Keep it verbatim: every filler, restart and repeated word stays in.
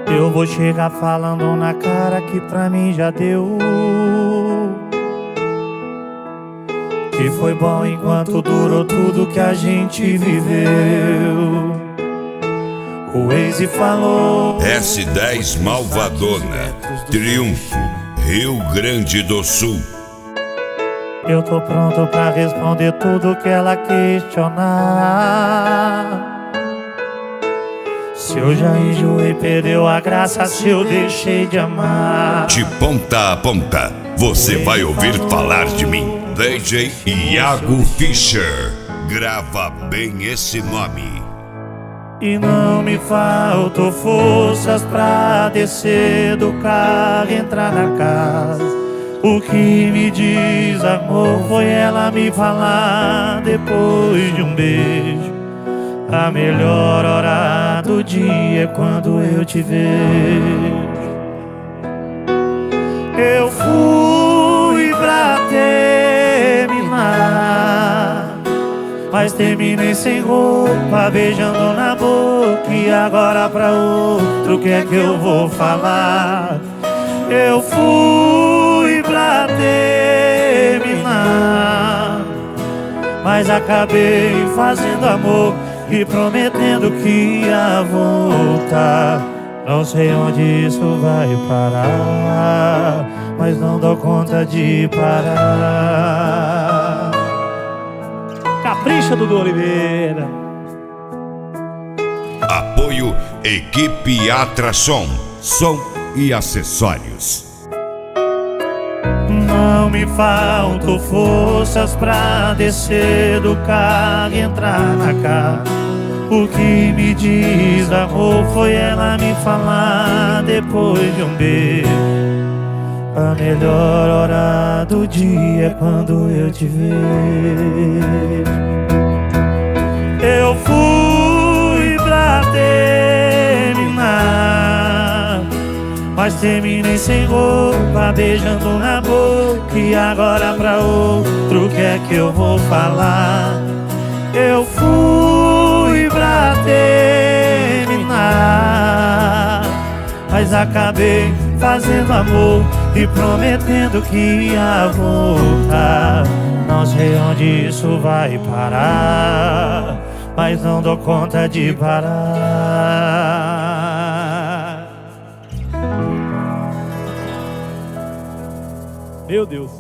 Eu vou chegar falando na cara que pra mim já deu, que foi bom enquanto durou tudo que a gente viveu. O Waze falou S dez Malvadona, Triunfo, Rio Grande do Sul. Eu tô pronto pra responder tudo que ela questionar. Se eu já enjoei, perdeu a graça, se eu deixei de amar. De ponta a ponta, você vai ouvir falar de mim. D J Iago Fischer, grava bem esse nome. E não me faltou forças pra descer do carro e entrar na casa. O que me diz amor foi ela me falar depois de um beijo: a melhor hora do dia é quando eu te vejo. Eu fui pra terminar, mas terminei sem roupa, beijando na boca. E agora pra outro, o que é que eu vou falar? Eu fui pra terminar, mas acabei fazendo amor e prometendo que ia voltar. Não sei onde isso vai parar, mas não dou conta de parar. Capricha, Dudu Oliveira. Apoio Equipe Atração, som e acessórios. Não me faltam forças pra descer do carro e entrar na casa. O que me diz amor foi ela me falar depois de um beijo: a melhor hora do dia é quando eu te vejo. Eu fui pra terminar, mas terminei sem roupa, beijando na boca. E agora pra outro, o que é que eu vou falar? Eu fui pra terminar, mas acabei fazendo amor e prometendo que ia voltar. Não sei onde isso vai parar, mas não dou conta de parar. Meu Deus.